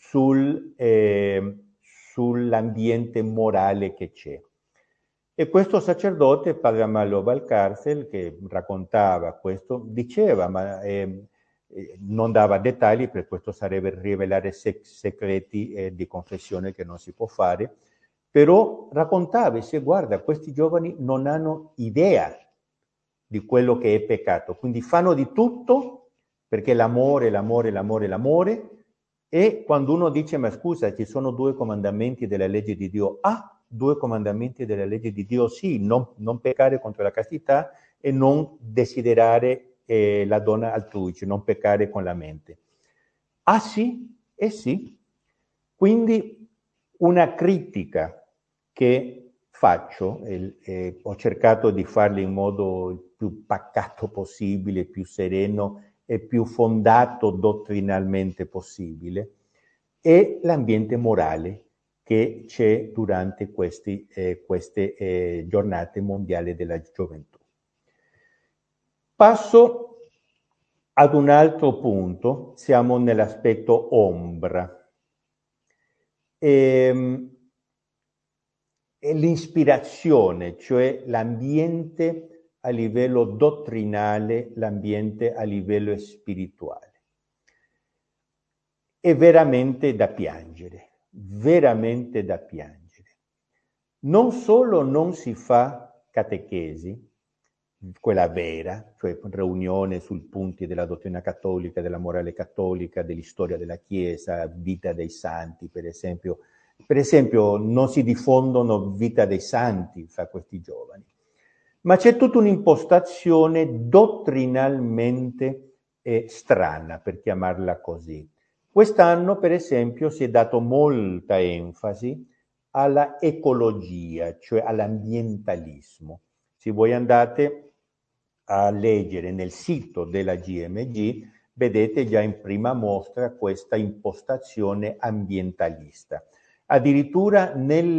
sull'ambiente morale che c'è. E questo sacerdote, Padre Amalio Valcárcel, che raccontava questo, diceva, ma non dava dettagli, per questo sarebbe rivelare segreti di confessione che non si può fare, però raccontava e dice, guarda, questi giovani non hanno idea di quello che è peccato, quindi fanno di tutto perché l'amore, e quando uno dice, ma scusa, ci sono 2 comandamenti della legge di Dio, 2 comandamenti della legge di Dio, sì, non peccare contro la castità e non desiderare la donna altrui, cioè non peccare con la mente. Ah sì? Sì. Quindi una critica che faccio, ho cercato di farla in modo il più pacato possibile, più sereno e più fondato dottrinalmente possibile, è l'ambiente morale che c'è durante queste giornate mondiali della gioventù. Passo ad un altro punto, siamo nell'aspetto ombra. E l'ispirazione, cioè l'ambiente a livello dottrinale, l'ambiente a livello spirituale. È veramente da piangere, veramente da piangere. Non solo non si fa catechesi, quella vera, cioè riunione sui punti della dottrina cattolica, della morale cattolica, dell'istoria della Chiesa, vita dei santi, per esempio. Per esempio, non si diffondono vita dei santi fra questi giovani, ma c'è tutta un'impostazione dottrinalmente strana, per chiamarla così. Quest'anno, per esempio, si è dato molta enfasi alla ecologia, cioè all'ambientalismo. Se voi andate a leggere nel sito della GMG, vedete già in prima mostra questa impostazione ambientalista. Addirittura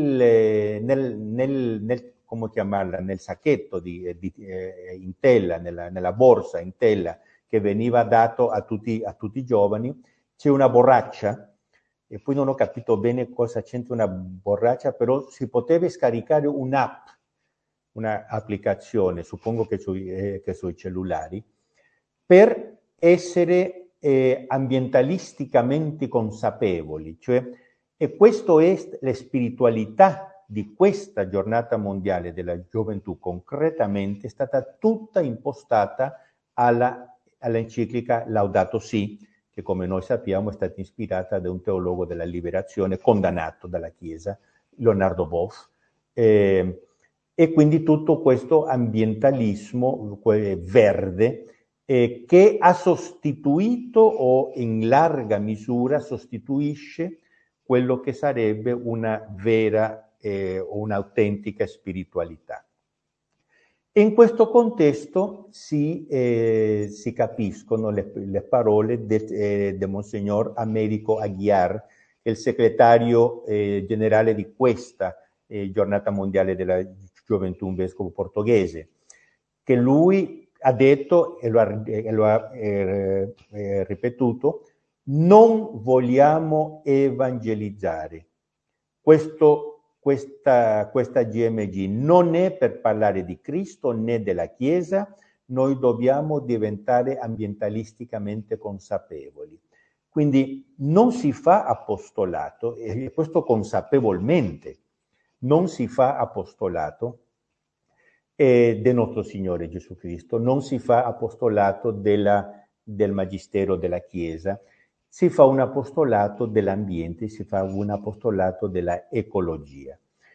come chiamarla, nel sacchetto in tela, nella borsa in tela che veniva dato a tutti i giovani, c'è una borraccia, e poi non ho capito bene cosa c'entra una borraccia, però si poteva scaricare un'app, un'applicazione, suppongo che sui cellulari, per essere ambientalisticamente consapevoli, cioè, e questo è la spiritualità di questa giornata mondiale della gioventù, concretamente è stata tutta impostata all'enciclica Laudato Si', che come noi sappiamo è stata ispirata da un teologo della liberazione condannato dalla Chiesa, Leonardo Boff, e quindi tutto questo ambientalismo verde che ha sostituito o in larga misura sostituisce quello che sarebbe una vera o un'autentica spiritualità. E in questo contesto si capiscono le parole di Monsignor Américo Aguiar, che è il segretario generale di questa giornata mondiale della gioventù, un vescovo portoghese, che lui ha detto e lo ha ripetuto: non vogliamo evangelizzare. Questa GMG non è per parlare di Cristo né della Chiesa, noi dobbiamo diventare ambientalisticamente consapevoli. Quindi non si fa apostolato, e questo consapevolmente, non si fa apostolato del nostro Signore Gesù Cristo, non si fa apostolato del Magistero della Chiesa, si fa un apostolato dell'ambiente, si fa un apostolato della ecologia.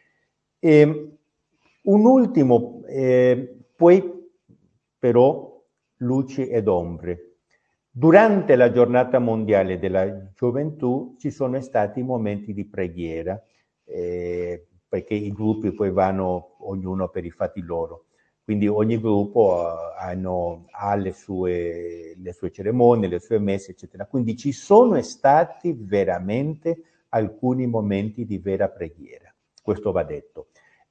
Un ultimo, poi però luci ed ombre. Durante la giornata mondiale della gioventù ci sono stati momenti di preghiera, perché i gruppi poi vanno ognuno per i fatti loro. Quindi ogni gruppo ha le sue cerimonie, le sue messe, eccetera. Quindi ci sono stati veramente alcuni momenti di vera preghiera, questo va detto.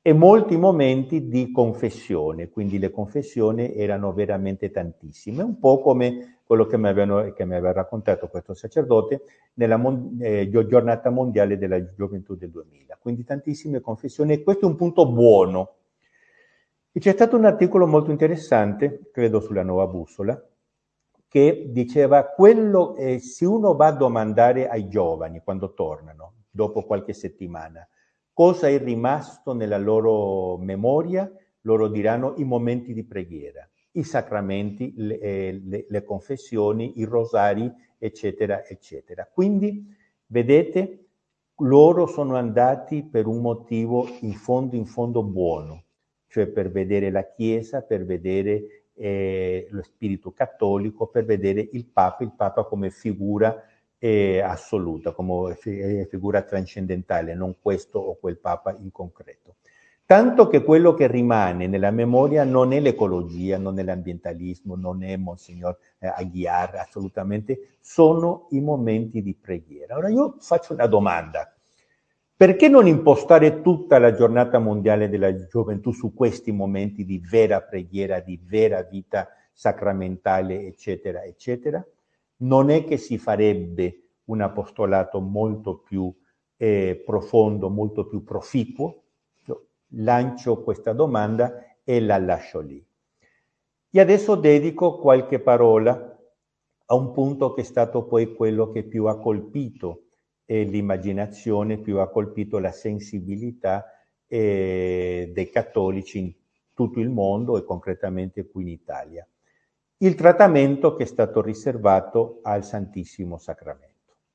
e molti momenti di confessione, quindi le confessioni erano veramente tantissime, un po' come quello che mi aveva raccontato questo sacerdote nella giornata mondiale della gioventù del 2000, quindi tantissime confessioni, e questo è un punto buono. E c'è stato un articolo molto interessante, credo sulla Nuova Bussola, che diceva quello, se uno va a domandare ai giovani quando tornano, dopo qualche settimana, cosa è rimasto nella loro memoria, loro diranno i momenti di preghiera, i sacramenti, le confessioni, i rosari, eccetera, eccetera. Quindi, vedete, loro sono andati per un motivo in fondo buono, cioè per vedere la Chiesa, per vedere lo spirito cattolico, per vedere il Papa come figura assoluta, come figura trascendentale, non questo o quel Papa in concreto. Tanto che quello che rimane nella memoria non è l'ecologia, non è l'ambientalismo, non è Monsignor Aguiar, assolutamente, sono i momenti di preghiera. Ora io faccio una domanda. Perché non impostare tutta la giornata mondiale della gioventù su questi momenti di vera preghiera, di vera vita sacramentale, eccetera, eccetera? Non è che si farebbe un apostolato molto più profondo, molto più proficuo? Io lancio questa domanda e la lascio lì. E adesso dedico qualche parola a un punto che è stato poi quello che più ha colpito l'immaginazione, più ha colpito la sensibilità dei cattolici in tutto il mondo e concretamente qui in Italia. Il trattamento che è stato riservato al Santissimo Sacramento.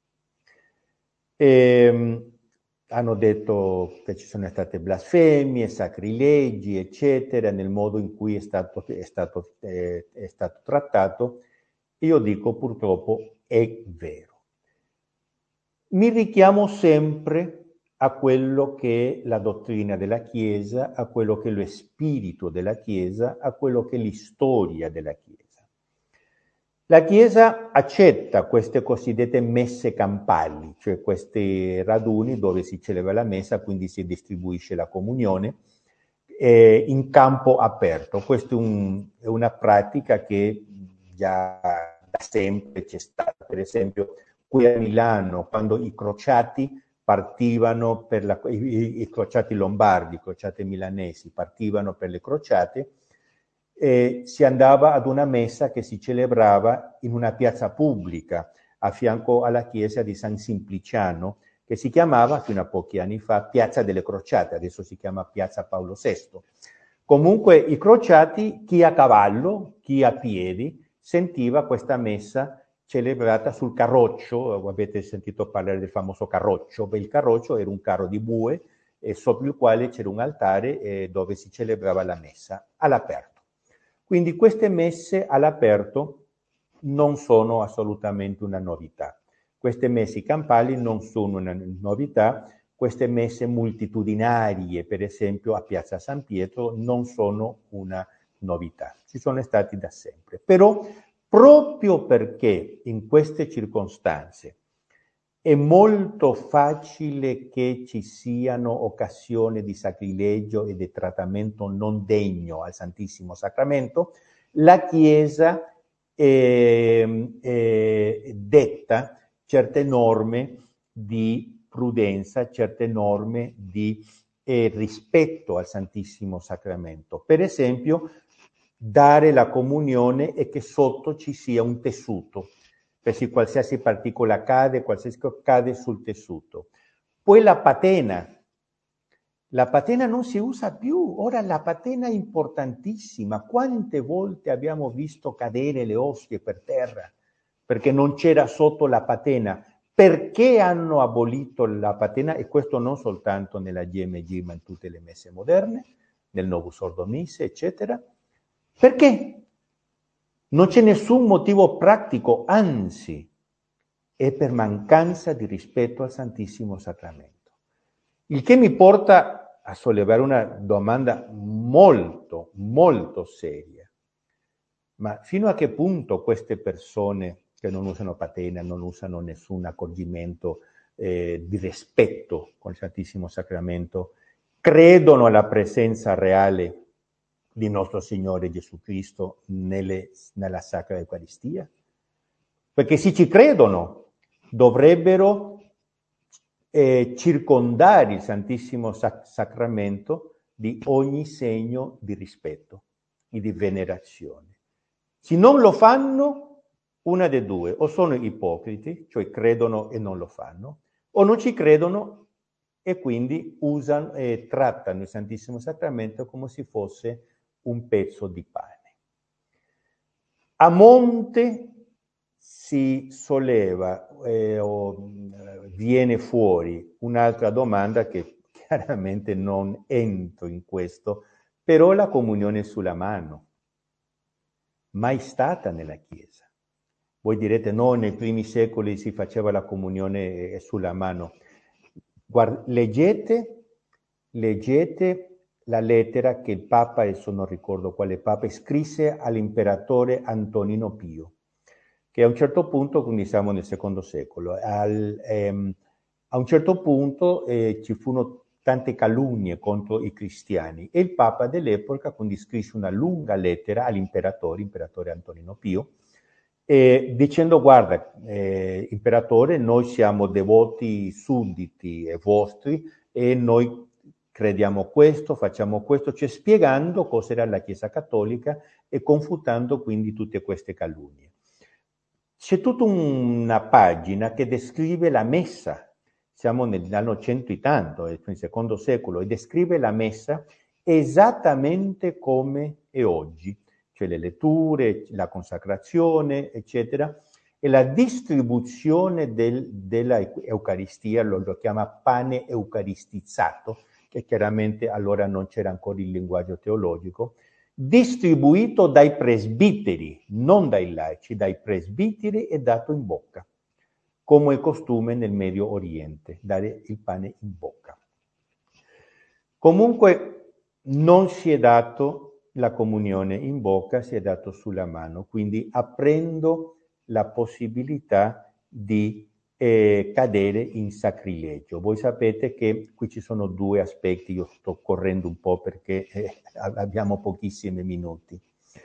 Hanno detto che ci sono state blasfemie, sacrilegi, eccetera, nel modo in cui è stato trattato. Io dico purtroppo è vero. Mi richiamo sempre a quello che è la dottrina della Chiesa, a quello che è lo spirito della Chiesa, a quello che è l'istoria della Chiesa. La Chiesa accetta queste cosiddette messe campali, cioè questi raduni dove si celebra la messa, quindi si distribuisce la comunione, in campo aperto. Questa è una pratica che già da sempre c'è stata. Per esempio, qui a Milano, quando i crociati partivano per i crociati lombardi, i crociati milanesi partivano per le crociate, si andava ad una messa che si celebrava in una piazza pubblica a fianco alla chiesa di San Simpliciano, che si chiamava fino a pochi anni fa Piazza delle Crociate, adesso si chiama Piazza Paolo VI. Comunque i crociati, chi a cavallo, chi a piedi, sentiva questa messa celebrata sul carroccio. Avete sentito parlare del famoso carroccio? Beh, il carroccio era un carro di bue sopra il quale c'era un altare dove si celebrava la messa all'aperto. Quindi queste messe all'aperto non sono assolutamente una novità. Queste messe campali non sono una novità. Queste messe multitudinarie, per esempio a Piazza San Pietro, non sono una novità. Ci sono stati da sempre. Però proprio perché in queste circostanze è molto facile che ci siano occasioni di sacrilegio e di trattamento non degno al Santissimo Sacramento, la Chiesa detta certe norme di prudenza, certe norme di rispetto al Santissimo Sacramento. Per esempio, dare la comunione e che sotto ci sia un tessuto, perché qualsiasi particola cade sul tessuto. Poi la patena non si usa più, ora la patena è importantissima. Quante volte abbiamo visto cadere le ostie per terra perché non c'era sotto la patena? Perché hanno abolito la patena? E questo non soltanto nella GMG, ma in tutte le messe moderne, nel Novus Ordo Missae, eccetera. Perché? Non c'è nessun motivo pratico, anzi, è per mancanza di rispetto al Santissimo Sacramento. Il che mi porta a sollevare una domanda molto, molto seria. Ma fino a che punto queste persone che non usano patena, non usano nessun accorgimento di rispetto con il Santissimo Sacramento, credono alla presenza reale di nostro Signore Gesù Cristo nella Sacra Eucaristia? Perché se ci credono, dovrebbero circondare il Santissimo Sacramento di ogni segno di rispetto e di venerazione. Se non lo fanno, una delle due, o sono ipocriti, cioè credono e non lo fanno, o non ci credono e quindi usano e trattano il Santissimo Sacramento come se fosse un pezzo di pane. A monte si solleva o viene fuori un'altra domanda che chiaramente non entro in questo, però la comunione sulla mano, mai stata nella Chiesa. Voi direte no, nei primi secoli si faceva la comunione sulla mano. Leggete la lettera che il Papa, adesso non ricordo quale Papa, scrisse all'imperatore Antonino Pio, che a un certo punto, quindi siamo nel secondo secolo, a un certo punto ci furono tante calunnie contro i cristiani e il Papa dell'epoca quindi scrisse una lunga lettera all'imperatore Antonino Pio, dicendo guarda, imperatore, noi siamo devoti sudditi e vostri e noi crediamo questo, facciamo questo, cioè spiegando cos'era la Chiesa Cattolica e confutando quindi tutte queste calunnie. C'è tutta una pagina che descrive la messa, siamo nell'anno 100 e tanto, nel secondo secolo, e descrive la messa esattamente come è oggi, cioè le letture, la consacrazione, eccetera, e la distribuzione della Eucaristia, lo chiama pane eucaristizzato, che chiaramente allora non c'era ancora il linguaggio teologico, distribuito dai presbiteri, non dai laici, dai presbiteri e dato in bocca, come è costume nel Medio Oriente, dare il pane in bocca. Comunque non si è dato la comunione in bocca, si è dato sulla mano, quindi aprendo la possibilità di cadere in sacrilegio. Voi sapete che qui ci sono due aspetti, io sto correndo un po' perché abbiamo pochissimi minuti.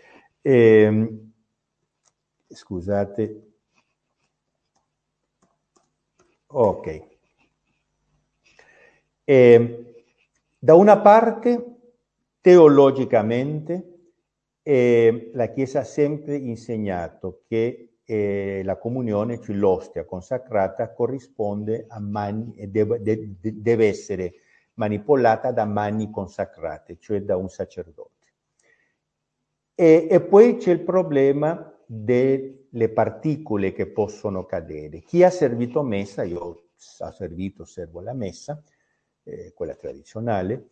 Scusate. Ok. Da una parte, teologicamente, la Chiesa ha sempre insegnato che la comunione, cioè l'ostia consacrata, corrisponde a mani, deve essere manipolata da mani consacrate, cioè da un sacerdote. E poi c'è il problema delle particole che possono cadere. Chi ha servito messa, io servo la messa, quella tradizionale,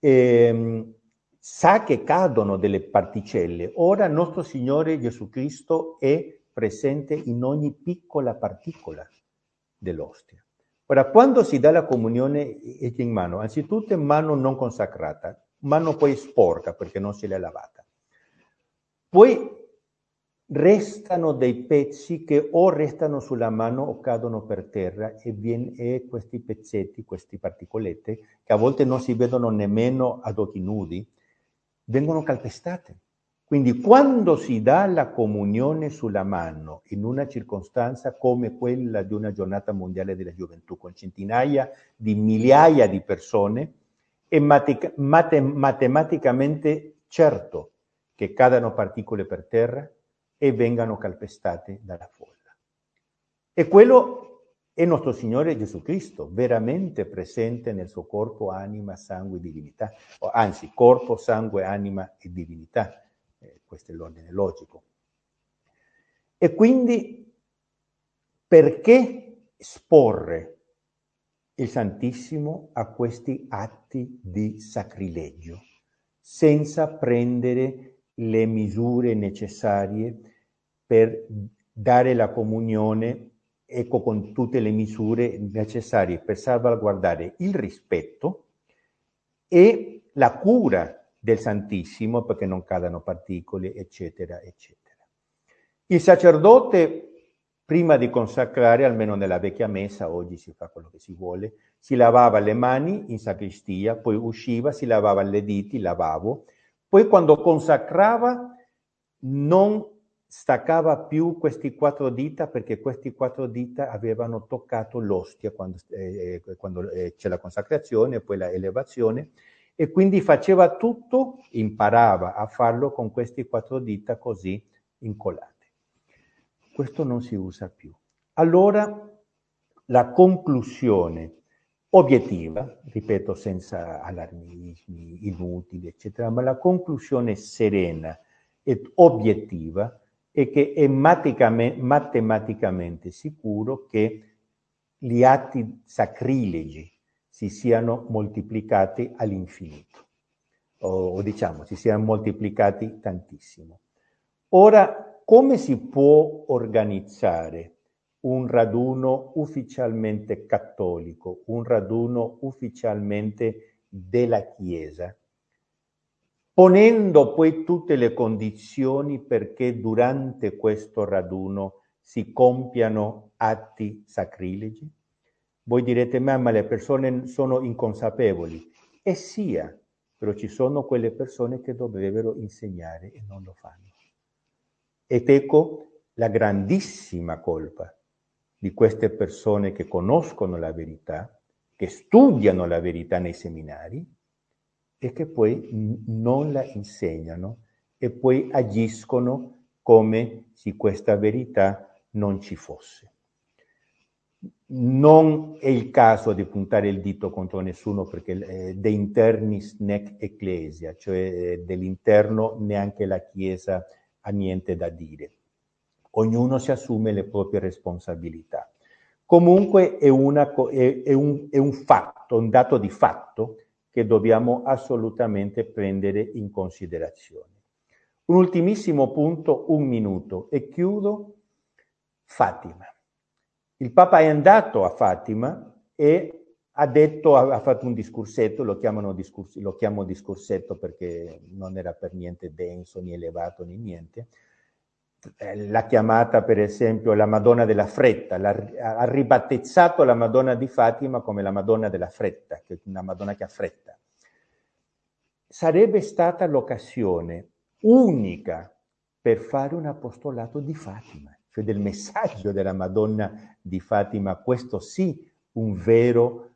sa che cadono delle particelle. Ora nostro Signore Gesù Cristo è presente in ogni piccola particola dell'ostia. Ora, quando si dà la comunione in mano, anzitutto in mano non consacrata, mano poi sporca perché non se l'è lavata. Poi restano dei pezzi che o restano sulla mano o cadono per terra e questi pezzetti, queste particolette, che a volte non si vedono nemmeno ad occhi nudi, vengono calpestate. Quindi quando si dà la comunione sulla mano in una circostanza come quella di una giornata mondiale della gioventù, con centinaia di migliaia di persone, è matematicamente certo che cadano particole per terra e vengano calpestate dalla folla. E quello è nostro Signore Gesù Cristo, veramente presente nel suo corpo, anima, sangue e divinità, anzi, corpo, sangue, anima e divinità. Questo è l'ordine logico. E quindi perché esporre il Santissimo a questi atti di sacrilegio, senza prendere le misure necessarie per dare la comunione, ecco, con tutte le misure necessarie per salvaguardare il rispetto e la cura del Santissimo perché non cadano particole, eccetera, eccetera. Il sacerdote Prima di consacrare, almeno nella vecchia messa, oggi si fa quello che si vuole, si lavava le mani in sacrestia, poi usciva, si lavava le dita, lavabo, poi quando consacrava non staccava più questi 4 dita perché questi 4 dita avevano toccato l'ostia quando c'è la consacrazione e poi la elevazione, e quindi faceva tutto, imparava a farlo con questi 4 dita così incollate. Questo non si usa più. Allora la conclusione obiettiva, ripeto senza allarmismi inutili, eccetera, ma la conclusione serena ed obiettiva è che è matematicamente sicuro che gli atti sacrilegi si siano moltiplicati all'infinito, o diciamo si siano moltiplicati tantissimo. Ora, come si può organizzare un raduno ufficialmente cattolico, un raduno ufficialmente della Chiesa, ponendo poi tutte le condizioni perché durante questo raduno si compiano atti sacrilegi? Voi direte, ma le persone sono inconsapevoli. E sia, però ci sono quelle persone che dovrebbero insegnare e non lo fanno. Ed ecco la grandissima colpa di queste persone che conoscono la verità, che studiano la verità nei seminari e che poi non la insegnano e poi agiscono come se questa verità non ci fosse. Non è il caso di puntare il dito contro nessuno perché de internis nec ecclesia, cioè dell'interno neanche la Chiesa ha niente da dire. Ognuno si assume le proprie responsabilità. Comunque è un fatto, un dato di fatto che dobbiamo assolutamente prendere in considerazione. Un ultimissimo punto, 1 minuto, e chiudo. Fatima. Il Papa è andato a Fatima e ha fatto un discorsetto, lo chiamo discorsetto perché non era per niente denso, né elevato, né niente. L'ha chiamata per esempio la Madonna della Fretta, ha ribattezzato la Madonna di Fatima come la Madonna della Fretta, che è una Madonna che ha fretta. Sarebbe stata l'occasione unica per fare un apostolato di Fatima, cioè del messaggio della Madonna di Fatima, questo sì un vero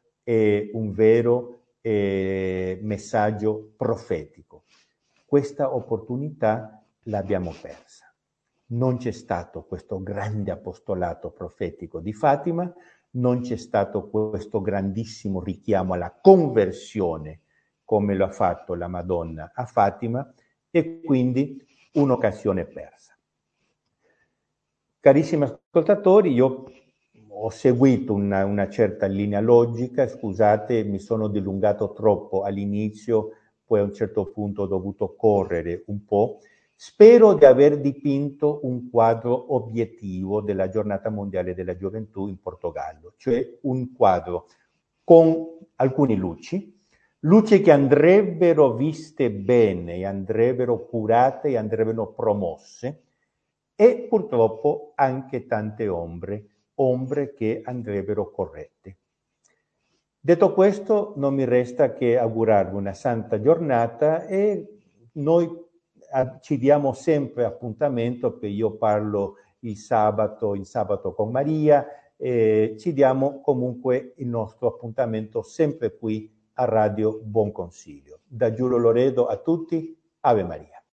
messaggio profetico. Questa opportunità l'abbiamo persa. Non c'è stato questo grande apostolato profetico di Fatima, non c'è stato questo grandissimo richiamo alla conversione come lo ha fatto la Madonna a Fatima, e quindi un'occasione persa. Carissimi ascoltatori, io ho seguito una certa linea logica, scusate, mi sono dilungato troppo all'inizio, poi a un certo punto ho dovuto correre un po'. Spero di aver dipinto un quadro obiettivo della Giornata Mondiale della Gioventù in Portogallo, cioè un quadro con alcune luci che andrebbero viste bene, e andrebbero curate e andrebbero promosse, e purtroppo anche tante ombre che andrebbero corrette. Detto questo, non mi resta che augurarvi una santa giornata e noi ci diamo sempre appuntamento, che io parlo il sabato con Maria, ci diamo comunque il nostro appuntamento sempre qui a Radio Buon Consiglio. Da Giulio Loredo a tutti, Ave Maria.